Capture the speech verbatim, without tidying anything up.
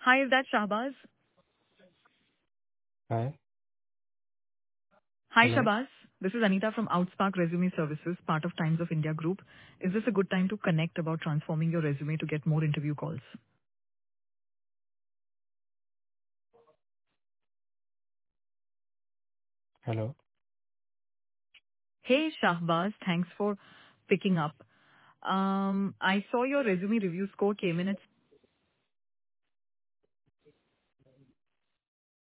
Hi, is that Shahbaz? Hi. Hi, Hello. Shahbaz. This is Anita from Outspark Resume Services, part of Times of India Group. Is this a good time to connect about transforming your resume to get more interview calls? Hello. Hey, Shahbaz. Thanks for picking up. Um, I saw your resume review score came in at